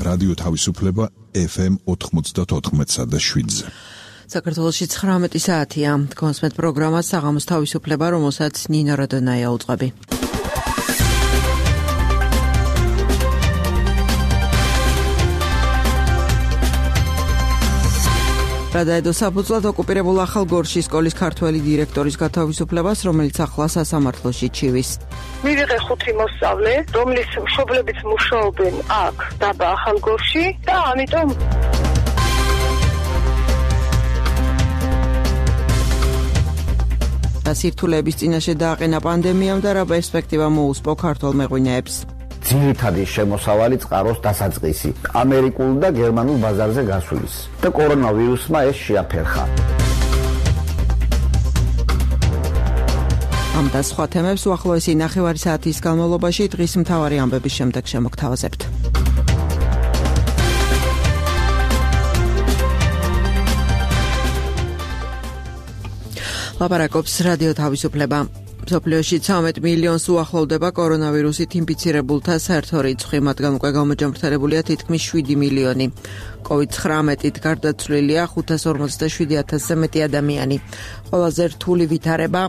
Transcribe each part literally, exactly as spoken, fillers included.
რადიო თავისუფლება ეფ ემ ოთხმოცდაოთხ და შვიდზე. საქართველოში ცხრამეტი საათია. კონსმეთ პროგრამა საღამოს თავისუფლება, რომელსაც ნინო როდონაია უძღვები. გადაედო საფუძვლად ოკუპირებულ ახალგორში სკოლის ქართველი დირექტორის გათავისუფლებას, რომელიც ახლა სასამართლოში ჩივის. მივიღე ხუთი მოსწავლე, რომლის მშობლებიც მუშაობენ აქ დაბა ახალგორში და ამიტომ სირთულეების წინაშე დააყენა პანდემიამ და რა პერსპექტივა მოუსპო ქართველ მეღვინეებს. ძირითადი შემოსავალი წყაროს დასაწყისი ამერიკულ და გერმანულ ბაზარზე გასulis და კორონავირუსმა ეს შეაფერხა. ამ და სხვა თემებს უახლოესი ნახევარი საათის განმავლობაში დღის მთავარი ამბების შემდეგ შემოგთავაზებთ. ლაპარაკობს რადიო თავისუფლება. მსოფლიოში ცხრამეტ მილიონს უახლოვდება კორონავირუსით ინფიცირებულთა საერთო რიცხვი, მათგან უკვე გამოჯამრთელებულია თითქმის შვიდი მილიონი. კოვიდ ცხრამეტით გარდაცვლილია ხუთას ორმოცდაშვიდი ათასზე მეტი ადამიანი. ყველაზე რთული ვითარება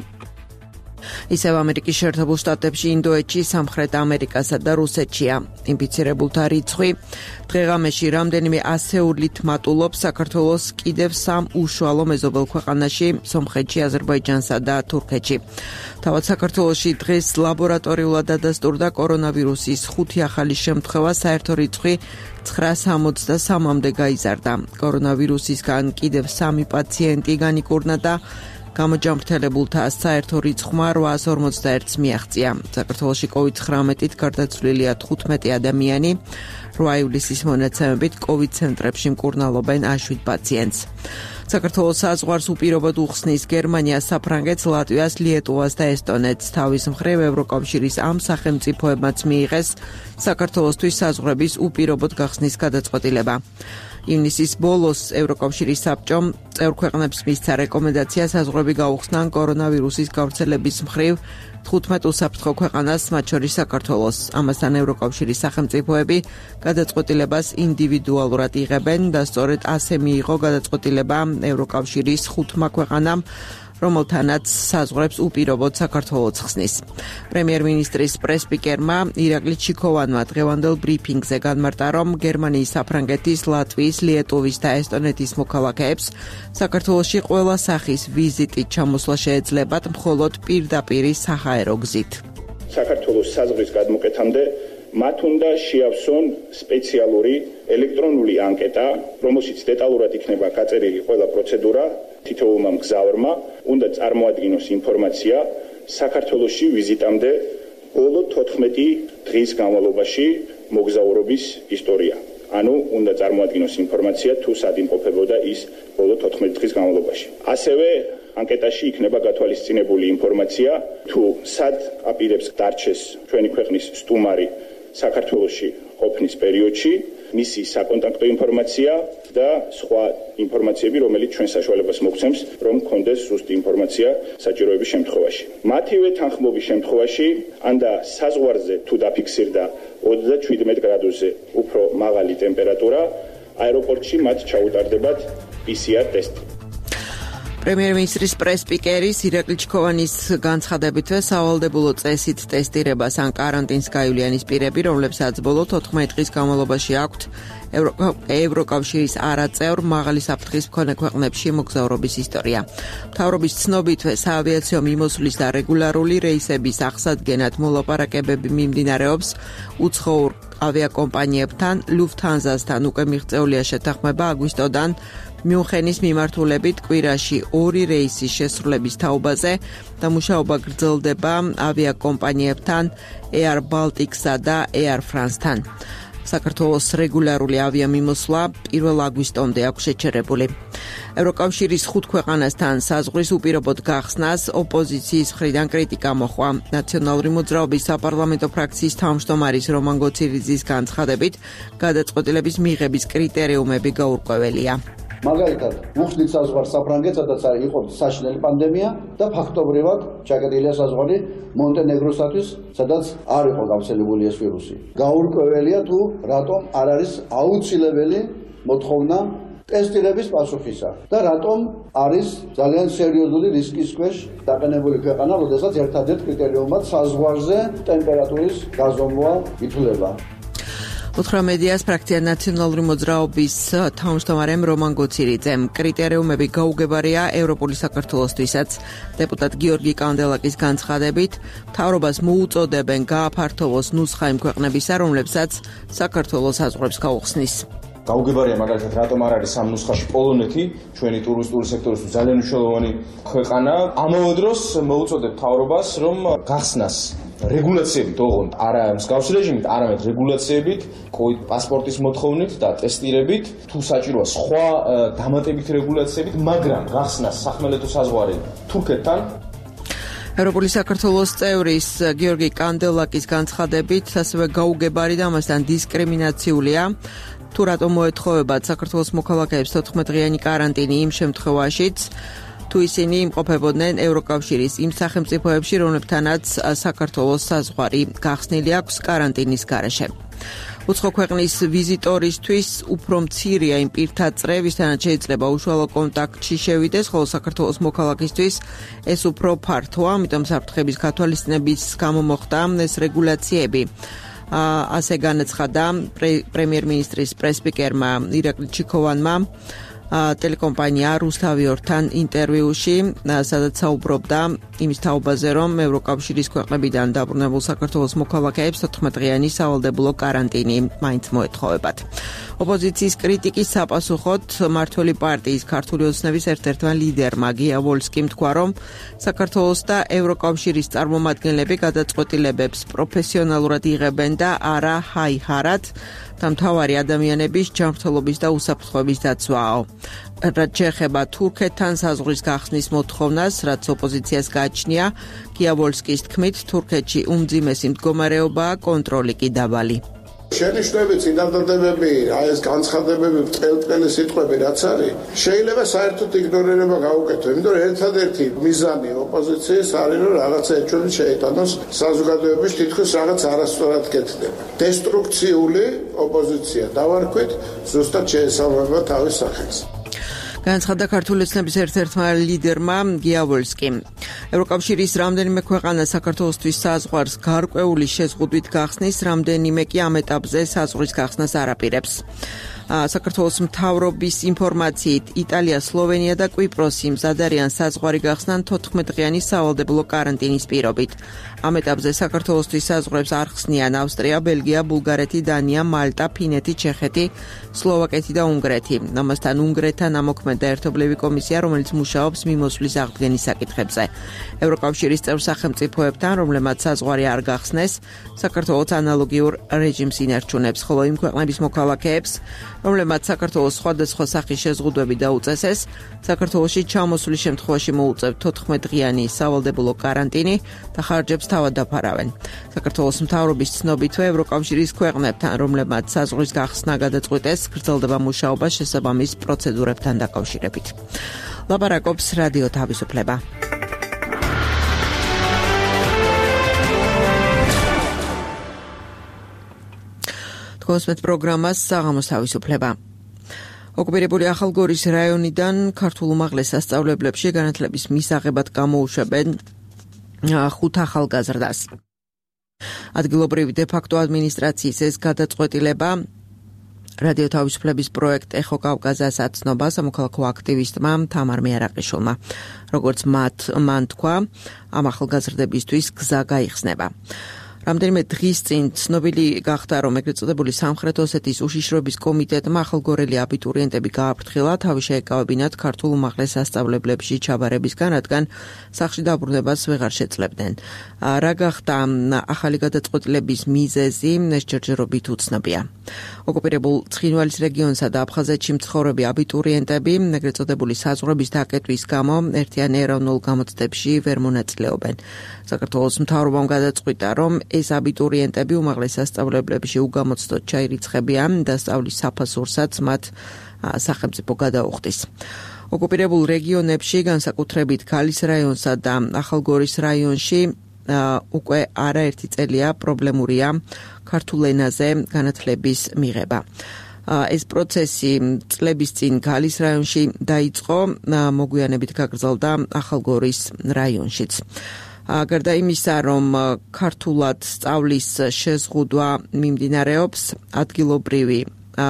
ისევ ამერიკის შეერთებულ შტატებში, ინდოეთში, სამხრეთ ამერიკასა და რუსეთშია. ინფიცირებულთა რიცხვი დღეღამეში რამდენიმე ასეულით მატულობს საქართველოს კიდევ სამ უშუალო მეზობელ ქვეყანაში, სომხეთში, აზერბაიჯანსა და თურქეთში. თავად საქართველოში დღეს ლაბორატორიულად დადასტურდა კორონავირუსის ხუთი ახალი შემთხვევა, საერთო რიცხვი ცხრას ორმოცდასამამდე გაიზარდა. კორონავირუსისგან კიდევ სამი პაციენტი განიკურნა და გამოჯამრთელებულთა საერთო რიცხვმა რვაას ორმოცდაერთს მიაღწია. საქართველოში კოვიდ ცხრამეტით გარდაცვლილია თხუთმეტი ადამიანი, რვა ივლისის მონაცემებით კოვიდ ცენტრებში მკურნალობენ შვიდ პაციენტს. საქართველოს საზღვარს უპირობოდ უხსნის გერმანიას, საფრანგეთს, ლატვიას, ლიეტუვას და ესტონეთს. თავის მხრივ ევროკავშირის ამ სახელმწიფოებმაც მიიღეს საქართველოსთვის საზღვრების უპირობოდ გახსნის გადაწყვეტილება. ივნისის ბოლოს ევროკავშირის საბჭომ წევრ ქვეყნებს მისცა რეკომენდაცია საზღვრები გაუხსნან კორონავირუსის გავრცელების მხრივ თხუთმეტ უსაფრთხო ქვეყანას, მათ შორის საქართველოს. ამასთან ევროკავშირის სახელმწიფოები გადაწყვეტილებას ინდივიდუალურად იღებენ და სწორედ ასე მიიღო გადაწყვეტილება ევროკავშირის ხუთმა ქვეყანამ, რომელთანაც საზღვრებს უპირობოდ საქართველოს ხსნის. პრემიერ-მინისტრის პრესპიკერმა ირაკლი ჩიქოვანმა დღევანდელ ბრიფინგზე განმარტა, რომ გერმანიის, საფრანგეთის, ლატვიის, ლიეტუვის და ესტონეთის მოქალაქეებს საქართველოში ყველა სახის ვიზიტით ჩამოსვლა შეეძლებათ მხოლოდ პირდაპირი საჰაერო გზით. საქართველოს საზღვრის გადმოკეთამდე მათ უნდა შეავსონ სპეციალური ელექტრონული ანკეტა, რომელშიც დეტალურად იქნება გაწერილი ყველა პროცედურა. თითოეულმა მგზავრმა უნდა წარმოადგინოს ინფორმაცია საქართველოში ვიზიტამდე ბოლო თოთხმეტი დღის განმავლობაში მოგზაურობის ისტორია. ანუ უნდა წარმოადგინოს ინფორმაცია თუ სად იმყოფებოდა ის ბოლო თოთხმეტი დღის განმავლობაში. ასევე ანკეტაში იქნება გათვალისწინებული ინფორმაცია თუ სად აპირებს დარჩეს ჩვენი ქვეყნის სტუმარი საქართველოში ყოფნის პერიოდში, მისი საკონტაქტო ინფორმაცია და სხვა ინფორმაციები, რომელიც ჩვენ საშუალებას მოგცემს, რომ გქონდეს ზუსტი ინფორმაცია საჭიროების შემთხვევაში. მათივე თანხმობის შემთხვევაში, ანდა საზღვარზე თუ დაფიქსირდა ოცდაშვიდ გრადუსზე უფრო მაღალი ტემპერატურა, აეროპორტში მათ ჩაუტარდებათ პი სი არ ტესტი. პრემიერ-მინისტრის პრესპიკერის ირაკლი ჩიქოვანის განცხადებითვე სავალდებულო წესით ტესტირებას ან კარანტინს გაივლიანის პირები, რომლებსაც ბოლო თოთხმეტი დღის განმავლობაში აქვთ ევროკავშირის არაწევრ მაღალი საფრთხის მქონე ქვეყნებში მოგზაურობის ისტორია. მთავრობის ცნობითვე საავიაციო მიმოსვლის და რეგულარული რეისების აღსადგენად მოლაპარაკებები მიმდინარეობს უცხოურ ავიაკომპანიებთან, ლუფთანზასთან უკვე მიღწეულია შეთანხმება აგვისტოდან მიუნხენის მიმართულებით კვირაში ორი რეისის შესრულების თაობაზე და მუშაობა გრძელდება ავიაკომპანიებთან Air Baltic-სა და Air France-თან. საქართველოს რეგულარული ავიამიმოსვლა პირველ აგვისტომდე აქვს შეჩერებული. ევროკავშირის ხუთ ქვეყანასთან საზღვრის უპირობოდ გახსნას ოპოზიციის მხრიდან კრიტიკა მოჰყვა. ნაციონალური მოძრაობის საპარლამენტო ფრაქციის თავმჯდომარის რომან გოცირიძის განცხადებით, გადაწყვეტილების მიღების კრიტერიუმები გაურკვეველია. მაგალითად, უხსნით საზღვარს საფრანგეთს, სადაც იყო საშინელი პანდემია და ფაქტობრივად ჩაკეტილია საზღვარი მონტენეგროსათვის, სადაც არ იყო გავრცელებული ეს ვირუსი. გაურკვეველია თუ რატომ არ არის აუცილებელი მოთხოვნა ტესტირების პასუხისა და რატომ არის ძალიან სერიოზული რისკის ქვეშ დაყენებული ქვეყანა, როდესაც ერთადერთ კრიტერიუმად საზღვარზე ტემპერატურის გაზომვა ითვლება. უთხრა მედიას ფრაქცია ნაციონალური მოძრაობის თავმჯდომარემ რომან გოცირიძემ. კრიტერიუმები გაუგებარია ევროპული საქართველოსთვისაც. დეპუტატ გიორგი კანდელაკის განცხადებით, მთავრობას მოუწოდებენ გააფართოვოს ნუსხა იმ ქვეყნებისა, რომლებსაც საქართველოს საზღვრებს გაუხსნის. გაუგებარია მაგალითად რატომ არ არის ამ ნუსხაში პოლონეთი, ჩვენი ტურისტული სექტორისთვის ძალიან მნიშვნელოვანი ქვეყანა. ამავე დროს მოუწოდებ მთავრობას, რომ გახსნას რეგულაციებით, ოღონდ არა მსგავს რეჟიმით, არამედ რეგულაციებით, კოვიდ პასპორტის მოთხოვნით და ტესტირებით, თუ საჭიროა სხვა დამატებით რეგულაციებით, მაგრამ გახსნას სახმელეთო საზღვარი თურქეთთან. ევროპული საქართველოს წევრის გიორგი კანდელაკის განცხადებით, ასევე გაუგებარი და ამასთან დისკრიმინაციულია. თუ რატომ მოეთხოვებათ საქართველოს მოქალაქეებს თოთხმეტდღიანი კარანტინი იმ შემთხვევაშიც, თუ ისინი იმყოფებოდნენ ევროკავშირის იმ სახელმწიფოებში, რომლებთანაც საქართველოს საზღვარი გახსნილი აქვს კარანტინის გარეშე. უცხო ქვეყნის ვიზიტორისთვის უფრო მცირეა იმ პირთა წრე, ვისთანაც შეიძლება უშუალო კონტაქტში შევიდეს, ხოლო საქართველოს მოქალაქისთვის ეს უფრო ფართოა, ამიტომ საფრთხების გათვალისწინების გამო მოხდა ეს რეგულაციები. ასე განაცხადა პრემიერ-მინისტრის პრესპიკერმა ირაკლი ჩიქოვანმა ტელეკომპანია რუსთავიორთან ინტერვიუში, სადაც საუბრობდა იმის თაობაზე, რომ ევროკავშირის ქვეყნებიდან დაბრუნებულ საქართველოს მოქალაქეებს თოთხმეტდღიანი სავალდებულო კარანტინი მაინც მოეთხოვებათ. ოპოზიციის კრიტიკის საპასუხოდ მმართველი პარტიის ქართული ოცნების ერთ-ერთმა ლიდერმა გია ვოლსკიმ თქვა, რომ საქართველოს და ევროკავშირის წარმომადგენლები გადაწყვეტილებებს პროფესიონალურად იღებენ და არა ჰაი-ჰარად და მთავარი ადამიანების ჯანმრთელობის და უსაფრთხოების დაცვაო. რაც შეეხება თურქეთთან საზღვრის გახსნის მოთხოვნას, რაც ოპოზიციას გააჩნია, გია ვოლსკის თქმით, თურქეთში უმძიმესი მდგომარეობაა, კონტროლი კი დაბალი. შენიშვნები, წინადადებები, აი ეს განცხადებები, წელწელი სიტყვები რაც არის, შეიძლება საერთოდ იგნორირება გაუკეთო, იმიტომ რომ ერთადერთი მიზანი ოპოზიციის არის, რომ რაღაცა ეჭვები შეიტანოს საზოგადოების თითქოს რაღაც არასწორად კეთდება. დესტრუქციული ოპოზიცია დავარქვით, ზუსტად შეესაბამება თავის სახელს. განაცხადა ქართული ოცნების ერთ-ერთმა ლიდერმა გია ვოლსკიმ. ევროკავშირის რამდენიმე ქვეყანა საქართველოსთვის საზღვარს გარკვეული შეზღუდვით გახსნის, რამდენიმე კი ამ ეტაპზე საზღვრის გახსნას არ აპირებს. საქართველოს მთავრობის ინფორმაციით, იტალია, სლოვენია და კვიპროსი მზად არიან საზღვარი გახსნან თოთხმეტდღიანი სავალდებულო კარანტინის პირობით. ამ ეტაპზე საქართველოსთვის საზღვრებს არ ხსნიან ავსტრია, ბელგია, ბულგარეთი, დანია, მალტა, ფინეთი, ჩეხეთი, სლოვაკეთი და უნგრეთი. ამასთან უნგრეთთან ამოქმედა ერთობლივი კომისია, რომელიც მუშაობს მიმოსვლის აღდგენის საკითხებზე. ევროკავშირის წევრ სახელმწიფოებთან, რომლებმაც საზღვარი არ გახსნეს, საქართველოს ანალოგიურ რეჟიმს ინარჩუნებს, ხოლო იმ ქვეყნების მოქალაქეებს, რომლებმაც საქართველოს სხვადასხვა სახის შეზღუდვები დაუწესეს, საქართველოში ჩამოსვლის შემთხვევაში მოუწევთ თოთხმეტდღიანი სავალდებულო კარანტინი და ხარჯებს თავად დაფარავენ. საქართველოს მთავრობის ცნობითვე ევროკავშირის ქვეყნებთან, რომლებმაც საზღვრის გახსნა გადაწყვიტეს, გრძელდება მუშაობა შესაბამის პროცედურებთან დაკავშირებით. ლაპარაკობს რადიო თავისუფლება. კონსმეთ პროგრამას საღამოს თავისუფლება. ოკუპირებული ახალგორის რაიონიდან ქართულ უმაღლეს სასწავლებლებში განათლების მისაღებად გამოუშვებენ ხუთ ახალგაზრდას. ადგილობრივი დე-ფაქტო ადმინისტრაციის ეს გადაწყვეტილება რადიო თავისუფლების პროექტ ეხო კავკაზას აცნობა სამოქალაქო აქტივისტმა თამარ მეარაყიშვილმა. როგორც მათ მან თქვა, ამ ახალგაზრდებისთვის გზა გაიხსნება. რამდენიმე დღის წინ ცნობილი გახდა, რომ ეგრეთ წოდებული სამხრეთ ოსეთის უშიშროების კომიტეტმა ახალგორელი აბიტურიენტები გააფრთხილა თავი შეეკავებინათ ქართულ უმაღლეს სასწავლებლებში ჩაბარებისგან, რადგან სახლში დაბრუნებას ვეღარ შეძლებდნენ. რა გახდა ახალი გადაწყვეტილების მიზეზი, ეს ჯერჯერობით უცნობია. ოკუპირებულ ცხინვალის რეგიონსა და აფხაზეთში მცხოვრები აბიტურიენტები ეგრეთ წოდებული საზღვრების დაკეტვის გამო ერთიან ეროვნულ გამოცდებში ვერ მონაწილეობენ. საქართველოს მთავრობამ გადაწყვიტა, რომ ეს აბიტურიენტები უმაღლეს სასწავლებლებში უგამოცდოდ ჩაირიცხებიან და სწავლის საფასურსაც მათ სახელმწიფო გადაუხდის. ოკუპირებულ რეგიონებში, განსაკუთრებით ქალის რაიონსა და ახალგორის რაიონში უკვე არაერთი წელია პრობლემურია ქართულ ენაზე განათლების მიღება. ეს პროცესი წლების წინ ქალის რაიონში დაიწყო, მოგვიანებით გაგრძელდა ახალგორის რაიონშიც. გარდა იმისა, რომ ქართულად სწავლის შეზღუდვა მიმდინარეობს, ადგილობრივი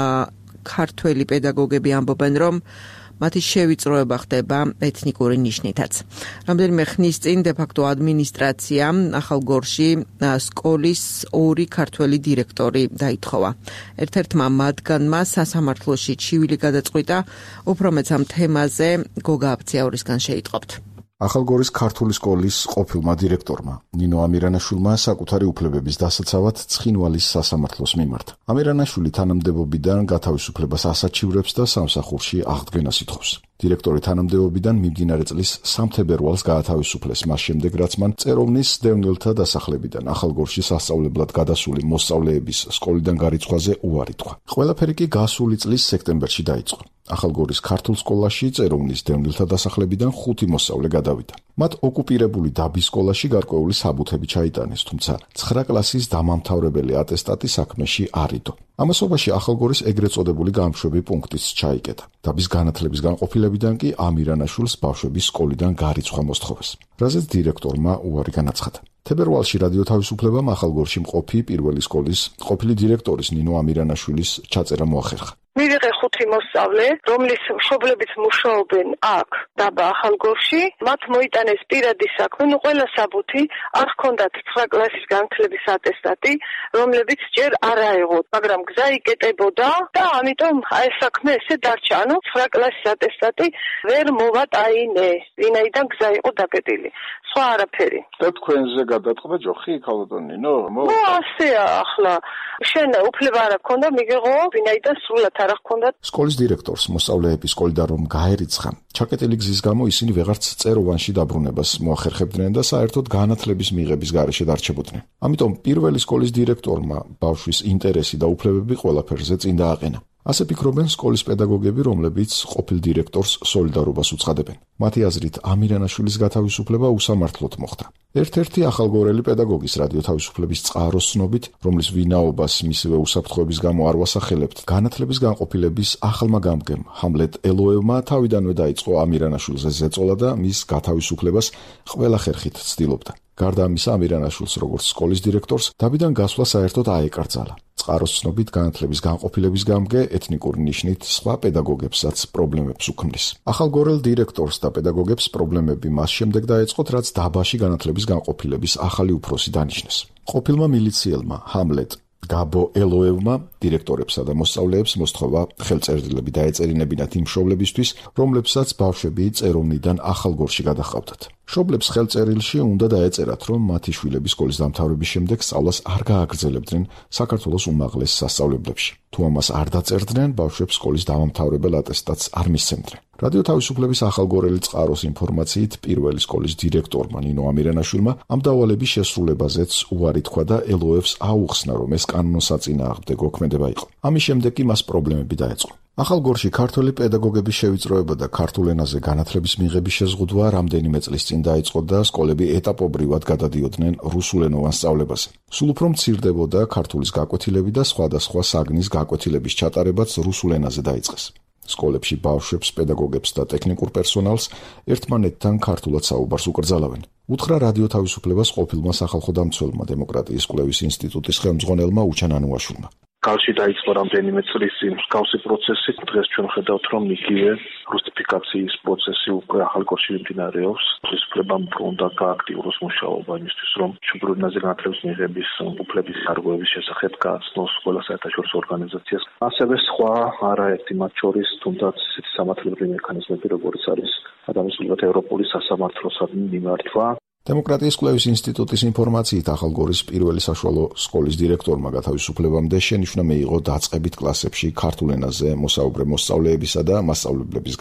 ქართველი პედაგოგები ამბობენ, რომ მათი შევიწროება ხდება ეთნიკური ნიშნითაც. რამდენიმე ხნის წინ დე-ფაქტო ადმინისტრაცია ახალგორში სკოლის ორი ქართველი დირექტორი დაითხოვა. ერთ-ერთმა მათგანმა სასამართლოში ჩივილი გადაწყვიტა, უფრო მეც ამ თემაზე გოგა აფციაურისგან შეიტყობთ. ახალგორის ქართული სკოლის ყოფილმა დირექტორმა ნინო ამირანაშვილმა საკუთარი უფლებების დასაცავად ცხინვალის სასამართლოს მიმართა. ამირანაშვილი თანამდებობიდან გათავისუფლებას ასაჩივრებს და სამსახურში აღდგენას ითხოვს. დირექტორი თანამდებობიდან მიმდინარე წლის სამ თებერვალს გაათავისუფლეს, მას შემდეგ რაც მან წეროვნის დევნილთა დასახლებიდან ახალგორში სასწავლებლად გადასული მოსწავლეების სკოლიდან გარიცხვაზე უარი თქვა. ყველაფერი კი გასული წლის სექტემბერში დაიწყო. ახალგორის ქართულ სკოლაში წეროვნის დევნილთა დასახლებიდან ხუთი მოსწავლე გადავიდა. მათ ოკუპირებული დაბის სკოლაში გარკვეული საბუთები ჩაიტანეს, თუმცა ცხრა კლასის დამამთავრებელი ატესტატი საქმეში არ იდო. ამასობაში ახალგორის ეგრეთ წოდებული გამშვები პუნქტიც ჩაიკეტა. დაბის განათლების განყოფილებიდან კი ამირანაშვილს ბავშვების სკოლიდან გარიცხვა მოსთხოვეს, რაზეც დირექტორმა უარი განაცხადა. თებერვალში რადიო თავისუფლებამ ახალგორში მყოფი პირველი სკოლის ყოფილი დირექტორის ნინო ამირანაშვილის ჩაწერა მოახერხა. მივიღე ხუთი მოსწავლე, რომლის მშობლებიც მუშაობენ აქ დაბა ახალგორში, მათ მოიტანეს პირადი საქმე, ნუ ყველა საბუთი, არ ჰქონდათ ცხრა კლასის განათლების ატესტატი, რომლებიც ჯერ არ აეღოთ, მაგრამ გზა იკეტებოდა და ამიტომ აი საქმე ესე დარჩა. ანუ ცხრა კლასის ატესტატი ვერ მოვატაინე, ვინაიდან გზა იყო დაკეტილი. სხვა არაფერი. და თქვენზე გადაწყდა ჯოხი ქალბატონინო? ნუ ასეა ახლა. შენ უფლება არ აქვს, მიგეღო, ვინაიდან სრულად არ აქვს. სკოლის დირექტორს მოსწავლეები სკოლიდან რომ გაერიცხა, ჩაკეტილი გზის გამო ისინი ვეღარც წეროვანში დაბრუნებას მოახერხებდნენ და საერთოდ განათლების მიღების გარეშე დარჩებოდნენ. ამიტომ პირველი სკოლის დირექტორმა ბავშვის ინტერესი და უფლებები ყველაფერზე წინ დააყენა. ასე ფიქრობენ სკოლის პედაგოგები, რომლებიც ყოფილ დირექტორს სოლიდარობას უცხადებენ. მათი აზრით, ამირანაშვილის გათავისუფლება უსამართლოდ მოხდა. ერთ-ერთი ახალგორელი პედაგოგის რადიო თავისუფლების წყაროს ცნობით, რომლის ვინაობას მისივე უსაფრთხოების გამო არ ვასახელებთ, განათლების განყოფილების ახალმა გამგემ ჰამლეტ ელოევმა თავიდანვე დაიწყო ამირანაშვილზე ზეწოლა და მის გათავისუფლებას ყველა ხერხით ცდილობდა. გარდა ამისა, ამირანაშვილს როგორც სკოლის დირექტორს დაბიდან გასვლა საერთოდ აეკრძალა. წყაროს ცნობით განათლების განყოფილების გამგე ეთნიკური ნიშნით სხვა პედაგოგებსაც პრობლემებს უქმნის. ახალგორელ დირექტორს და პედაგოგებს პრობლემები მას შემდეგ დაეწყოთ, რაც დაბაში განათლების განყოფილების ახალი უფროსი დანიშნეს. ყოფილმა მილიციელმა ჰამლეტ გაბო ელოევმა დირექტორებსა და მოსწავლეებს მოსთხოვა ხელწერილები დაეწერინებინათ იმ მშობლებისთვის, რომლებსაც ბავშვები წეროვნიდან ახალგორში გადაჰყავდათ. მშობლებს ხელწერილში უნდა დაეწერათ, რომ მათი შვილები სკოლის დამთავრების შემდეგ სწავლას არ გააგრძელებდნენ საქართველოს უმაღლეს სასწავლებლებში. თუ ამას არ დაწერდნენ, ბავშვებს სკოლის დამამთავრებელ ატესტატს არ მისცემდნენ. რადიო თავისუფლების ახალგორელი წყაროს ინფორმაციით, პირველი სკოლის დირექტორმა ნინო ამირანაშვილმა ამ დავალების შესრულებაზეც უარი თქვა და ელოევს აუხსნა, რომ ეს კანონსაწინააღმდეგო ქმედება იყო. ამის შემდეგ კი მას პრობლემები დაეწყო. ახალგორში ქართველი პედაგოგების შევიწროება და ქართულ ენაზე განათლების მიღების შეზღუდვა რამდენიმე წლის წინ დაიწყო და სკოლები ეტაპობრივად გადადიოდნენ რუსულენოვან სწავლებაზე. სულ უფრო მცირდებოდა ქართულის გაკვეთილები და სხვადასხვა საგნის გაკვეთილების ჩატარებაც რუსულ ენაზე დაიწყეს. სკოლებში ბავშვებს, პედაგოგებს და ტექნიკურ პერსონალს ერთმანეთთან ქართულად საუბარს უკრძალავენ. უთხრა რადიო თავისუფლებას ყოფილმა სახალხო დამცველმა დემოკრატიის კვლევის ინსტიტუტის ხელმძღვანელმა უჩან ანუაშვილმა. კავშირი დაიწყო რამდენიმე წლის წინ მსგავსი პროცესი. დღეს ჩვენ ხედავთ, რომ იგივე რუსიფიკაციის პროცესი უკვე ახალგორში მიმდინარეობს. ხელისუფლებამ უნდა გააქტიუროს მუშაობა იმისთვის, რომ მშობლიურ ენაზე განათლების მიღების უფლების გარღვევის შესახებ გააცნოს ყველა საერთაშორისო ორგანიზაციას. ასევე სხვა არაერთი მათ შორის, თუნდაც ისეთი სამართლებრივი მექანიზმები, როგორც არის ადამიანის ევროპული სასამართლოსადმი მიმართვა. დემოკრატიის კვლევის ინსტიტუტის ინფორმაციით, ახალგორის პირველი საშუალო სკოლის დირექტორმა გათავისუფლებამდე შენიშვნა მიიღო დაწყებით კლასებში ქართულ ენაზე მოსაუბრე მოსწავლეებისა და მასწავლებლების გამო.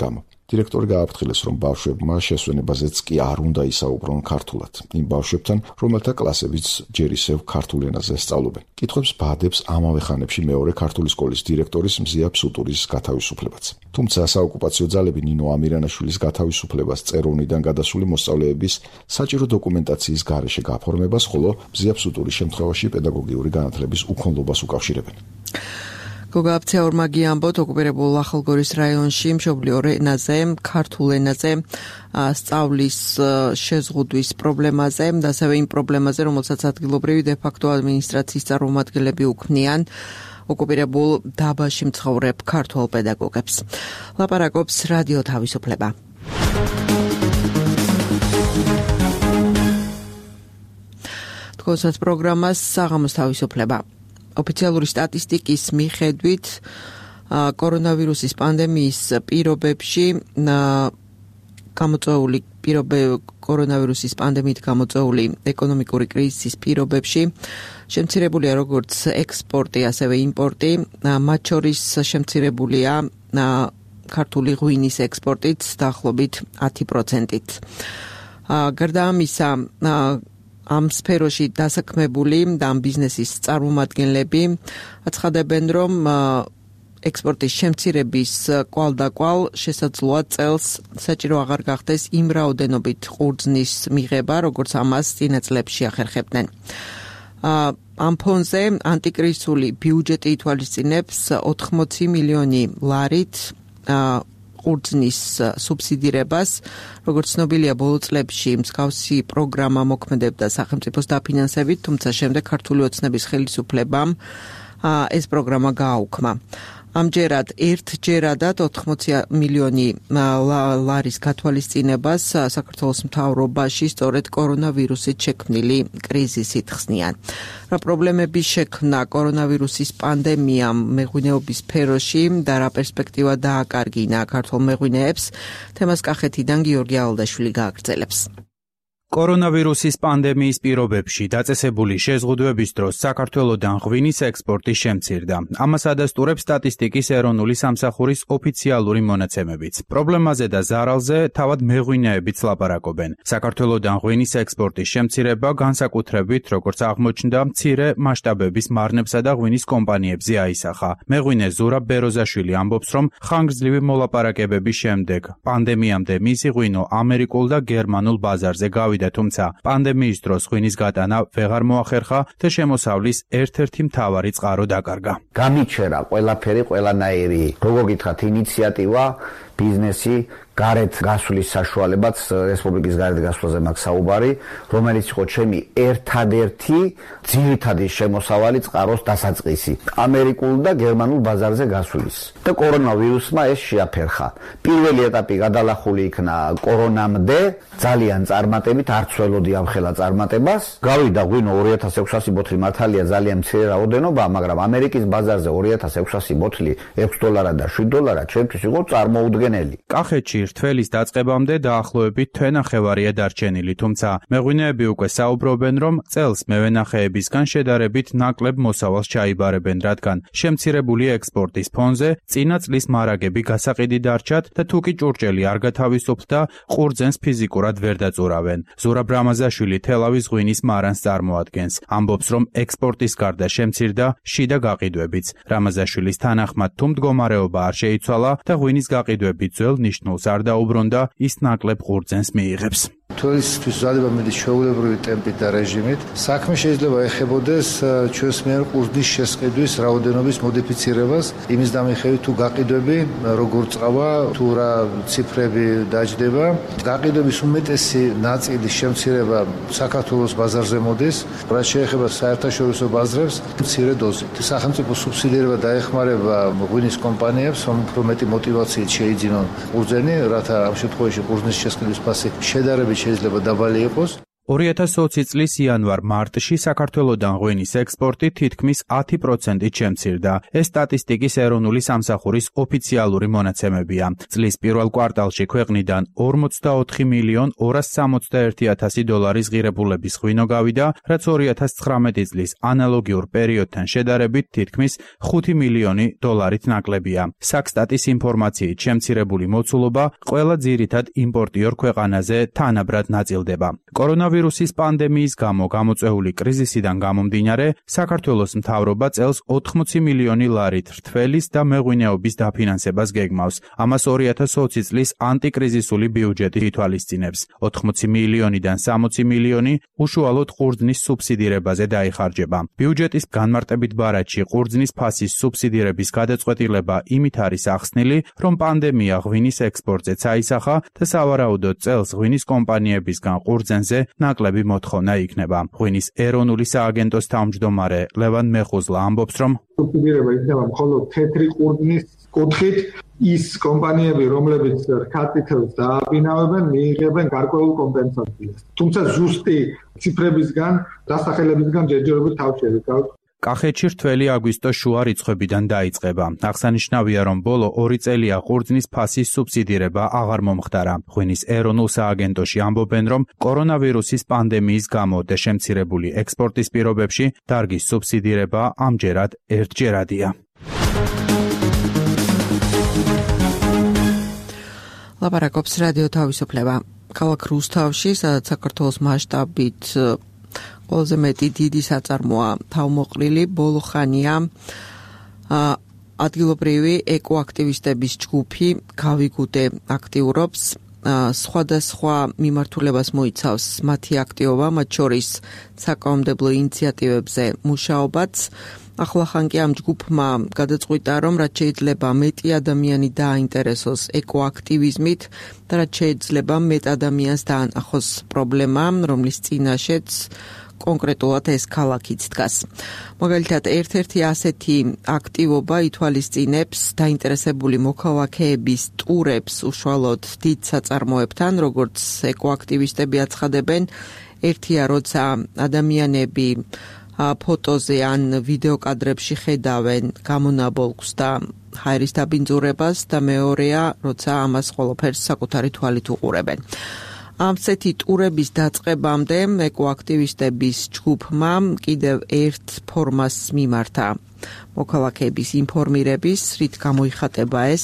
დირექტორი გააფრთხილეს, რომ ბავშვებმა შესვენებაზეც კი არ უნდა ისაუბრონ ქართულად. იმ ბავშვებთან, რომელთა კლასებიც ჯერ ისევ ქართულ ენაზე სწავლობენ. კითხვებს ბადებს ამავე ხანებში მეორე ქართული სკოლის დირექტორის მზია ფსუტურის გათავისუფლებაც. თუმცა საოკუპაციო ძალები ნინო ამირანაშვილის გათავისუფლებას წეროვნიდან გადასული მოსწავლეების საჭირო დოკუმენტაციის გარეშე გაფორმებას, ხოლო მზია ფსუტურის შემთხვევაში პედაგოგიური განათლების უქონლობას უკავშირებენ. გოგა აფცეორმაგი ამბობთ, ოკუპირებულ ახალგორის რაიონში მშობლიურ ენაზე, ქართულ ენაზე სწავლის შეზღუდვის პრობლემაზე და ასევე იმ პრობლემაზე, რომელსაც ადგილობრივი დე-ფაქტო ადმინისტრაციის წარმომადგენლები უქმნიან ოკუპირებულ დაბაში მცხოვრებ ქართველ პედაგოგებს. ლაპარაკობს რადიო თავისუფლება. თქოსას პროგრამას საღამოს თავისუფლება. ოფიციალური სტატისტიკის მიხედვით კორონავირუსის პანდემიის პირობებში გამოწვეული პირობები კორონავირუსის პანდემიით გამოწვეული ეკონომიკური კრიზისის პირობებში შემცირებულია როგორც ექსპორტი, ასევე იმპორტი, მათ შორის შემცირებულია ქართული ღვინის ექსპორტიც დაახლოებით ათი პროცენტით. გარდა ამისა, ამ სფეროში დასაქმებული და ამ ბიზნესის წარმომადგენლები აცხადებენ, რომ ექსპორტის შემცირების კვალდაკვალ შესაძლოა წელს საჭირო აღარ გახდეს იმ რაოდენობით ყურძნის მიღება, როგორც ამას წინა წლებში ახერხებდნენ. ამ ფონზე ანტიკრიზისული ბიუჯეტი ითვალისწინებს ოთხმოცი მილიონი ლარით ყურძნის სუბსიდირებას, როგორც ცნობილია, ბოლო წლებში მსგავსი პროგრამა მოქმედებდა სახელმწიფოს დაფინანსებით, თუმცა შემდეგ ქართული ოცნების ხელისუფლებამ ეს პროგრამა გააუქმა. ამჯერად ერთჯერადად ოთხმოცი მილიონი ლარის გათვალისწინებას საქართველოს მთავრობაში სწორედ კორონავირუსით შექმნილი კრიზისით ხსნიან. რა პრობლემები შექმნა კორონავირუსის პანდემიამ მეღვინეობის სფეროში და რა პერსპექტივა დააკარგინა ქართულ მეღვინეებს, თემას კახეთიდან გიორგი ალდაშვილი გააგრძელებს. კორონავირუსის პანდემიის პირობებში დაწესებული შეზღუდვების დროს საქართველოდან ღვინის ექსპორტი შემცირდა. ამას ადასტურებს სტატისტიკის ეროვნული სამსახურის ოფიციალური მონაცემებიც. პრობლემაზე და ზარალზე თავად მეღვინეებიც ლაპარაკობენ. საქართველოდან ღვინის ექსპორტის შემცირება განსაკუთრებით, როგორც აღმოჩნდა, მცირე მასშტაბების მარნებსა და ღვინის კომპანიებზე აისახა. მეღვინე ზურაბ ბეროზაშვილი ამბობს, რომ ხანგრძლივი მოლაპარაკებების შემდეგ პანდემიამდე მისი ღვინო ამერიკულ და გერმანულ ბაზარზე გავიდა. თუმცა პანდემიის დროს ღვინის გატანა ვეღარ მოახერხა და შემოსავლის ერთ-ერთი მთავარი წყარო დაკარგა. გამიჩერა ყველაფერი, ყველანაირი, როგორ გითხრათ, ინიციატივა, ბიზნესი, გარეთ გასვლის საშუალებაც, რესპუბლიკის გარეთ გასვლაზე მაქვს საუბარი, რომელიც იყო ჩემი ერთადერთი ძირითადი შემოსავალი წყაროს დასაწყისი, ამერიკულ და გერმანულ ბაზარზე გასვლის. და კორონავირუსმა ეს შეაფერხა. პირველი ეტაპი გადალახული იქნა კორონამდე, ძალიან წარმატებით, არც ველოდი ამხელა წარმატებას. გავიდა ღვინო ორი ათას ექვსასი ბოთლი, მართალია ძალიან მცირე რაოდენობა, მაგრამ ამერიკის ბაზარზე ორი ათას ექვსასი ბოთლი ექვს დოლარად და შვიდ დოლარად ჩემთვის იყო წარმოუდგენელი. კახეთში რთველის დაწყებამდე დაახლოებით თვენახევარია დარჩენილი, თუმცა მეღვინეები უკვე საუბრობენ, რომ წელს მევენახეებისგან შედარებით ნაკლებ მოსავალს ჩაიბარებენ, რადგან შემცირებული ექსპორტის ფონზე წინა წლის მარაგები გასაყიდი დარჩათ და თუკი ჭურჭელი არ გათავისუფლდა, ყურძენს ფიზიკურად ვერ დაწურავენ. ზურაბ რამაზაშვილი თელავის ღვინის მარანს წარმოადგენს. ამბობს, რომ ექსპორტის გარდა შემცირდა შიდა გაყიდვებიც. რამაზაშვილის თანახმად, თუ მდგომარეობა არ შეიცვალა და ღვინის გაყიდვები ძველ ნიშნულს არ დაუბრუნდა, ის ნაკლებ ყურძენს მიიღებს. თვალისთვის ზადება მიდის ჩვეულებრივი ტემპით და რეჟიმით. საქმე შეიძლება ეხებოდეს ჩვენს მიერ ყურძნის შესყიდვის რაოდენობის მოდიფიცირებას, იმის დამიხევით თუ გაყიდვები როგორ წავა, თუ რა ციფრები დაჯდება. გაყიდვების უმეტესი ნაწილის შემცირება საქართველოს ბაზარზე მოდის, რაც შეეხება საერთაშორისო ბაზრებს მცირე დოზით. სახელმწიფო სუბსიდირება დაეხმარება ღვინის კომპანიებს, რომ უფრო მეტი მოტივაციით შეიძინონ ყურძენი, რათა ამ შემთხვევაში ყურძნის შესყიდვის ფასი შედარებით შეიძლება დაბალი იყოს. ორი ათას ოცი წლის იანვარ-მარტში საქართველოდან ღვინის ექსპორტი თითქმის ათი პროცენტით შემცირდა. ეს სტატისტიკის ეროვნული სამსახურის ოფიციალური მონაცემებია. წლის პირველ კვარტალში ქვეყნიდან ორმოცდაოთხი მილიონ ორასი სამოცდაერთი ათასი დოლარის ღირებულების ღვინო გავიდა, რაც ორი ათას ცხრამეტი წლის ანალოგიურ პერიოდთან შედარებით თითქმის ხუთი მილიონი დოლარით ნაკლებია. საქსტატის ინფორმაციით შემცირებული მოცულობა ყველა ძირითად იმპორტიორ ქვეყანაზე თანაბრად ნაწილდება. კორონავირუსის პანდემიის გამო გამოწვეული კრიზისიდან გამომდინარე, საქართველოს მთავრობა წელს ოთხმოცი მილიონი ლარით რთველის და მეღვინეობის დაფინანსებას გეგმავს. ამას ორი ათას ოცი წლის ანტიკრიზისული ბიუჯეტი ითვალისწინებს. ოთხმოცი მილიონიდან სამოცი მილიონი უშუალოდ ყურძნის სუბსიდირებაზე დაიხარჯება. ბიუჯეტის განმარტებით ბარათში ყურძნის ფასის სუბსიდირების გადაწყვეტილება იმით არის ახსნილი, რომ პანდემია ღვინის ექსპორტზეც აისახა და სავარაუდოდ წელს ღვინის კომპანიებისგან ყურძენზე ნაკლები მოთხოვნა იქნება. ღვინის ეროვნული სააგენტოს თავმჯდომარე ლევან მეხუზლა ამბობს, რომ სუბსიდირება იქნება მხოლოდ თეთრი ყურძნის კუთხით, ის კომპანიები, რომლებიც რქატითელს დააბინავებენ, მიიღებენ გარკვეულ კომპენსაციას. თუმცა ზუსტი ციფრებისგან, დასახელებისგან ჯერჯერობით თავ შევიკავთ. კახეთში რთველი აგვისტოს შუა რიცხვებიდან დაიწყება. აღსანიშნავია, რომ ბოლო ორი წელია ყურძნის ფასის სუბსიდირება აღარ მომხდარა. ღვინის ეროვნულ სააგენტოში ამბობენ, რომ კორონავირუსის პანდემიის გამო და შემცირებული ექსპორტის პირობებში დარგის სუბსიდირება ამჯერად ერთჯერადია. ლაპარაკობს რადიო თავისუფლება. ქალაქ რუსთავში, სადაც საქართველოს მასშტაბით ყველაზე მეტი დიდი საწარმოა თავმოყრილი, ბოლო ხანია ადგილობრივი ეკოაქტივისტების ჯგუფი გავიგუდე აქტიურობს. სხვადასხვა მიმართულებას მოიცავს მათი აქტივობა, მათ შორის საკანონმდებლო ინიციატივებზე მუშაობაც. ახლახან კი ამ ჯგუფმა გადაწყვიტა, რომ რაც შეიძლება მეტი ადამიანი დააინტერესოს ეკოაქტივიზმით და რაც შეიძლება მეტ ადამიანს დაანახოს პრობლემა, რომლის წინაშეც კონკრეტულად ეს ქალაქიც დგას. მაგალითად, ერთ-ერთი ასეთი აქტივობა ითვალისწინებს დაინტერესებული მოქალაქეების ტურებს უშუალოდ დიდ საწარმოებთან, როგორც ეკოაქტივისტები აცხადებენ. ერთია, როცა ადამიანები ფოტოზე ან ვიდეო კადრებში ხედავენ გამონაბოლქვს და ჰაერის დაბინძურებას და მეორეა, როცა ამას ყველაფერს საკუთარი თვალით უყურებენ. ამცეთი ტურების დაწყებამდე ეკოაქტივისტების ჯგუფმა კიდევ ერთ ფორმას მიმართა მოქალაქეების ინფორმირების, რით გამოიხატება ეს.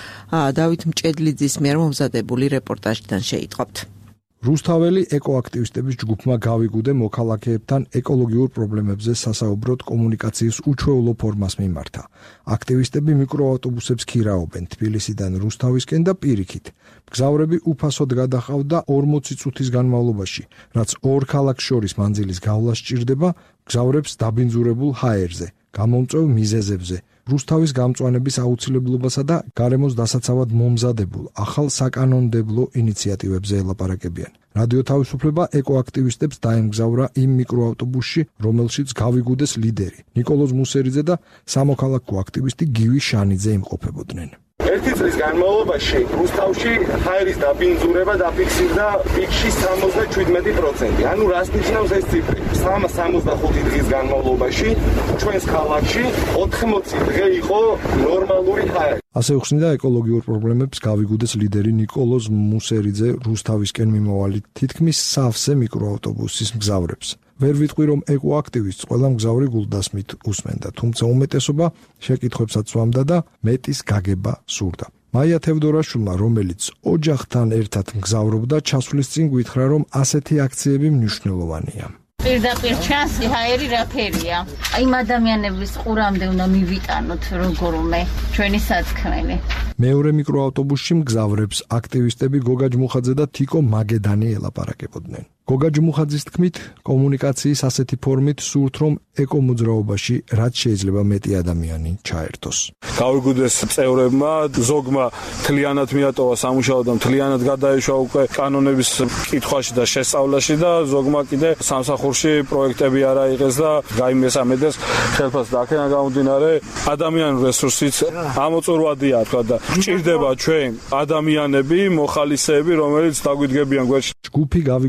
დავით მჭედლიძის მიერ მომზადებული რეპორტაჟიდან შეიტყობთ. რუსთაველი ეკოაქტივისტების ჯგუფმა გავიგუდე მოქალაქეებთან ეკოლოგიურ პრობლემებზე სასაუბროდ კომუნიკაციის უჩვეულო ფორმას მიმართა. აქტივისტები მიკროავტობუსებს ქირაობენ თბილისიდან რუსთავისკენ და პირიქით. მგზავრები უფასოდ გადაჰყავდა ორმოცი წუთის განმავლობაში, რაც ორ ქალაქს შორის მანძილის გავლა სჭირდება მგზავრებს დაბინძურებულ ჰაერზე, გამომწვევ მიზეზებზე, რუსთავის გამწვანების აუცილებლობასა და გარემოს დასაცავად მომზადებულ ახალ საკანონმდებლო ინიციატივებზე ელაპარაკებიან. რადიო თავისუფლება ეკოაქტივისტებს დაემგზავრა იმ მიკროავტობუსში, რომელშიც გავიგუდეს ლიდერი ნიკოლოზ მუსერიძე და სამოქალაქო აქტივისტი გივი შანიძე იმყოფებოდნენ. ერთი წლის განმავლობაში რუსთავში ჰაერის დაბინძურება დაფიქსირდა პიკში სამოცდაშვიდმეტი პროცენტი. ანუ რას ნიშნავს ეს ციფრი? სამოცდახუთი დღის განმავლობაში ჩვენს ქალაქში ოთხმოცი დღე იყო ნორმალური ჰაერი. ასე უხსნიდა ეკოლოგიურ პრობლემებს გავიგუდეს ლიდერი ნიკოლოზ მუსერიძე რუსთავისკენ მიმავალი თითქმის სავსე მიკროავტობუსის მგზავრებს. ვერ ვიტყვი, რომ ეკოაქტივისტს ყველა მგზავრი გულდასმით უსმენდა, თუმცა უმეტესობა შეკითხვებსაც სვამდა და მეტის გაგება სურდა. მაია თევდორაშვილმა, რომელიც ოჯახთან ერთად მგზავრობდა, ჩასვლის წინ გვითხრა, რომ ასეთი აქციები მნიშვნელოვანია. პირდაპირ ჩანს ჰაერი რა ფერია. იმ ადამიანების ყურამდე უნდა მივიტანოთ როგორმე ჩვენი სათქმელი. მეორე მიკროავტობუსში მგზავრებს აქტივისტები გოგა ჯმუხაძე და თიკო მაგედანი ელაპარაკებოდნენ. გოგა ჯმუხაძის თქმით, კომუნიკაციის ასეთი ფორმით სურთ, რომ ეკომოძრაობაში რაც შეიძლება მეტი ადამიანი ჩაერთოს. გავიგუდეს წევრებმა, ზოგმა თლიანად მიატოვა სამუშაო და თლიანად გადაეშვა უკვე კანონების კითხვაში და შესწავლაში და ზოგმა კიდე სამსახურში პროექტები არ აიღეს და გაიმესამედეს ხელფას და აქედან გამომდინარე ადამიანური რესურსიც ამოწურვადია თქვა და გჭირდება ჩვენ ადამიანები, მოხალისეები, რომელიც დაგვიდგებიან გვერდში. ჯგუფი გავიგუდე კიდევ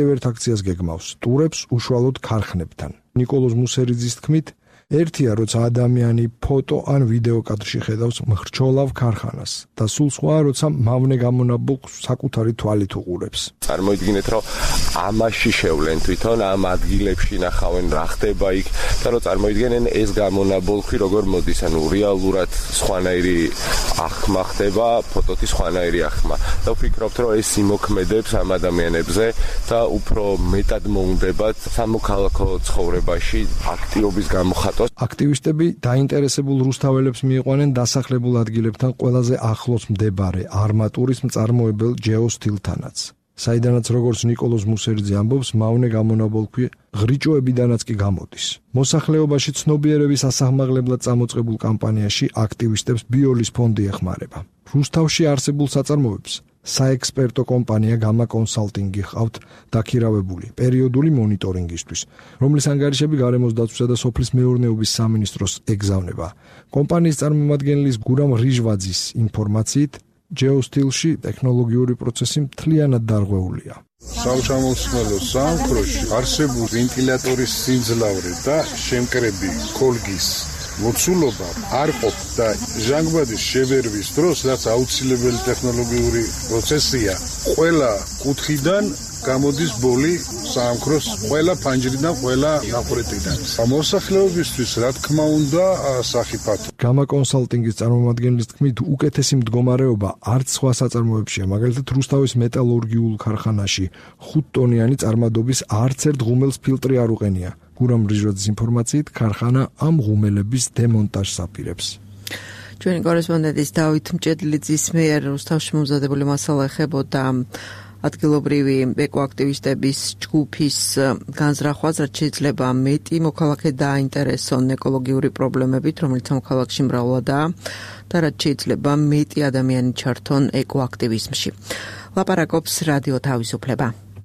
ერთ აქციას გეგმავს, ტურებს უშუალოდ ქარხნებთან. ნიკოლოზ მუსერიძის თქმით, ერთია, როცა ადამიანი ფოტო ან ვიდეო კადრში ხედავს მხრჩოლავ ქარხანას და სულ სხვა, როცა მავნე გამონაბოლქვს საკუთარი თვალით უყურებს. წარმოიდგინეთ, რომ ამაში შევლენ თვითონ ამ ადგილებში ნახავენ რა ხდება იქ და რომ წარმოიდგენენ ეს გამონაბოლქვი როგორ მოდის, ანუ რეალურად სხვანაირი აღქმა ხდება, ფოტოთი სხვანაირი აღქმა. და ვფიქრობთ, რომ ეს იმოქმედებს ამ ადამიანებზე და უფრო მეტად მოუნდებათ სამოქალაქო ცხოვრებაში აქტიობის გამოხატვა. აქტივისტები დაინტერესებულ რუსთაველებს მიიყვანენ დასახლებულ ადგილებთან ყველაზე ახლოს მდებარე არმატურის მწარმოებელ ჯეოსტილთანაც. საიდანაც როგორც ნიკოლოზ მუსერიძე ამბობს, მავნე გამონაბოლქვი ღრიჭოებიდანაც კი გამოდის. მოსახლეობაში ცნობიერების ასაღმაღლებლად წამოწყებულ კამპანიაში აქტივისტებს ბიოლის ფონდი ეხმარება. რუსთავში არსებულ საწარმოებს საექსპერტო კომპანია გამა კონსალტინგი ჰყავთ დაქირავებული პერიოდული მონიტორინგისთვის, რომლის ანგარიშები გარემოს დაცვისა და სოფლის მეურნეობის სამინისტროს ეგზავნება. კომპანიის წარმომადგენლის გურამ რიჟვაძის ინფორმაციით, ჯეოსტილში ტექნოლოგიური პროცესი მთლიანად დარღვეულია. სამშამოსმელო სამქროში არსებულ ვენტილატორის სიმძლავრე და შემკრები კოლგის მოცულობა არ ყოფ და ჟანგბადის შევერვის დროს, რაც აუცილებელი ტექნოლოგიური პროცესია, ყველა კუთხიდან გამოდის ბოლი სამქროს, ყველა ფანჯრიდან, ყველა ნაყვრეტიდან. მოსახლეობისთვის, რა თქმა უნდა, სახიფათო. გამა კონსალტინგის წარმომადგენლის თქმით, უკეთესი მდგომარეობა არც სხვა საწარმოებშია, მაგალითად რუსთავის მეტალურგიულ ქარხანაში ხუთ ტონიანი წარმადობის არც ერთ ღუმელს ფილტრი არ უყენია. გურამ რიჟვაძის ინფორმაციით, ქარხანა ამ ღუმელების დემონტაჟს აპირებს. ჩვენი კორესპონდენტის დავით მჭედლიძის მიერ რუსთავში მომზადებული მასალა ეხებოდა ადგილობრივი ეკოაქტივისტების ჯგუფის განზრახვას, რაც შეიძლება მეტი მოქალაქე დააინტერესონ ეკოლოგიური პრობლემებით, რომელიც ამ ქალაქში მრავლადაა და რაც შეიძლება მეტი ადამიანი ჩართონ ეკოაქტივიზმში. ლაპარაკობს რადიო თავისუფლება.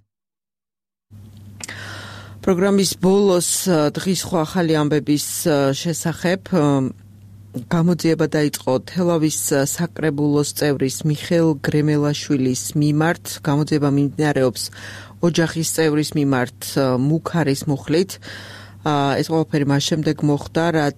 პროგრამის ბოლოს დღის სხვა ახალი ამბების შესახებ გამოძიება დაიწყო თელავის საკრებულოს წევრის მიხეილ გრემელაშვილის მიმართ. გამოძიება მიმდინარეობს ოჯახის წევრის მიმართ მუქარის მუხლით. ეს ყველაფერი მას შემდეგ მოხდა, რაც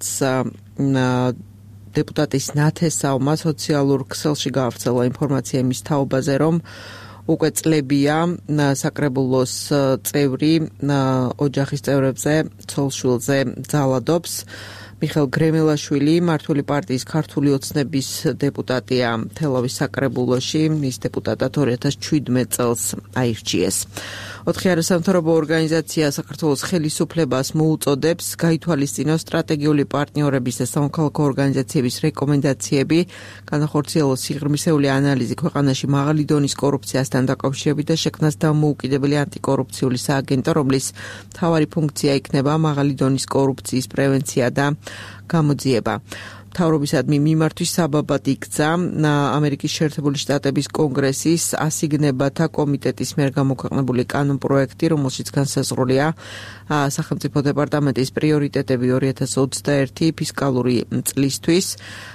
დეპუტატის ნათესავმა სოციალურ ქსელში გაავრცელა ინფორმაცია იმის თაობაზე, რომ უკვე წლებია საკრებულოს წევრი ოჯახის წევრებზე ცოლ-შვილზე ძალადობს. მიხეილ გრემელაშვილი მართული პარტიის ქართული ოცნების დეპუტატია თელავის საკრებულოში, ის დეპუტატად ორი ათას შვიდმეტ წელს აირჩიეს. ოთხი არასამთავრობო ორგანიზაცია საქართველოს ხელისუფლებას მოუწოდებს გაითვალისწინოს სტრატეგიული პარტნიორების და სამოქალაქო ორგანიზაციების რეკომენდაციები, განახორციელოს სიღრმისეული ანალიზი ქვეყანაში მაღალი დონის კორუფციასთან დაკავშირებით და შექმნას დამოუკიდებელი ანტიკორუფციული სააგენტო, რომლის მთავარი ფუნქცია იქნება მაღალი დონის კორუფციის პრევენცია და გამოძიება. მთავრობისადმი მიმართვის საბაბად იქცა ამერიკის შეერთებული შტატების კონგრესის ასიგნებათა კომიტეტის მიერ გამოქვეყნებული კანონპროექტი, რომელშიც განსაზღვრულია სახელმწიფო დეპარტამენტის პრიორიტეტები ორი ათას ოცდაერთი ფისკალური წლისთვის.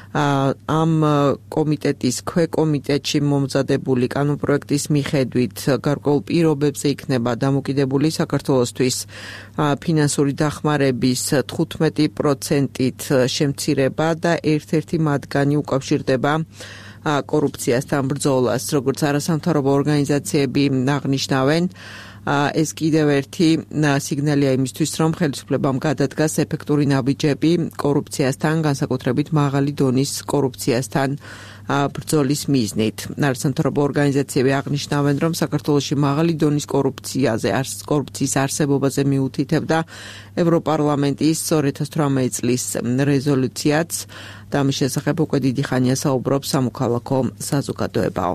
ამ კომიტეტის ქვეკომიტეტში მომზადებული კანონპროექტის მიხედვით გარკვეულ პირობებზე იქნება დამოკიდებული საქართველოსთვის ფინანსური დახმარების თხუთმეტი პროცენტით შემცირება და ერთ-ერთი მათგანი უკავშირდება კორუფციასთან ბრძოლას. როგორც არასამთავრობო ორგანიზაციები აღნიშნავენ, ეს კიდევ ერთი სიგნალია იმისთვის, რომ ხელისუფლებამ გადადგას ეფექტური ნაბიჯები კორუფციასთან, განსაკუთრებით მაღალი დონის კორუფციასთან ბრძოლის მიზნით. არასამთავრობო ორგანიზაციები აღნიშნავენ, რომ საქართველოში მაღალი დონის კორუფციაზე, კორუფციის არსებობაზე მიუთითებდა ევროპარლამენტის ორი ათას თვრამეტი წლის რეზოლუციაც და ამის შესახებ უკვე დიდი ხანია საუბრობს სამოქალაქო საზოგადოებაო.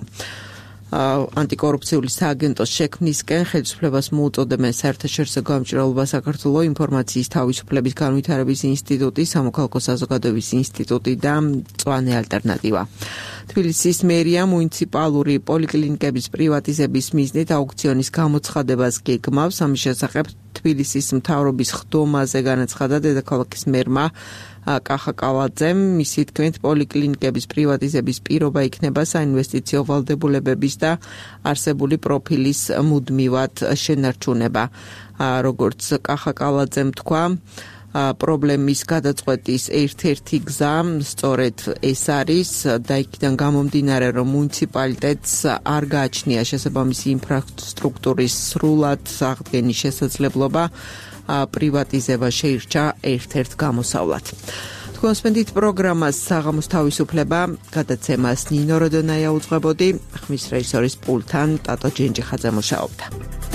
ანტიკორუფციული სააგენტოს შექმნისკენ ხელისუფლებას მოუწოდებენ საერთაშორისო გამჭირვალობა საქართველოს ინფორმაციის თავისუფლების განვითარების ინსტიტუტი, სამოქალაქო საზოგადოების ინსტიტუტი და მწვანე ალტერნატივა. თბილისის მერია მუნიციპალური პოლიკლინიკების პრივატიზების მიზნით აუქციონის გამოცხადებას გეგმავს. ამის შესახებ თბილისის მთავრობის ხდომაზე განაცხადა დედაქალაქის მერმა კახაკალაძემ, მისი თქმით, პოლიკლინიკების პრივატიზების პირობა იქნება საინვესტიციო ვალდებულებების და არსებული პროფილის მუდმივად შენარჩუნება. როგორც კახაკალაძემ თქვა, პრობლემის გადაწყვეტის ერთ-ერთი გზა სწორედ ეს არის და იქიდან გამომდინარე, რომ მუნიციპალიტეტს არ გააჩნია შესაბამისი ინფრასტრუქტურის სრულად აღდგენის შესაძლებლობა, პრივატიზება შეირჩა ერთ-ერთ გამოსავლად. თქვენსმენდით პროგრამას საღამოს თავისუფლება, გადაცემას ნინო როდონაია უძღვებოდი, ხმის რეჟისორის პულტთან ტატო ჯენჯიხაძე მუშაობდა.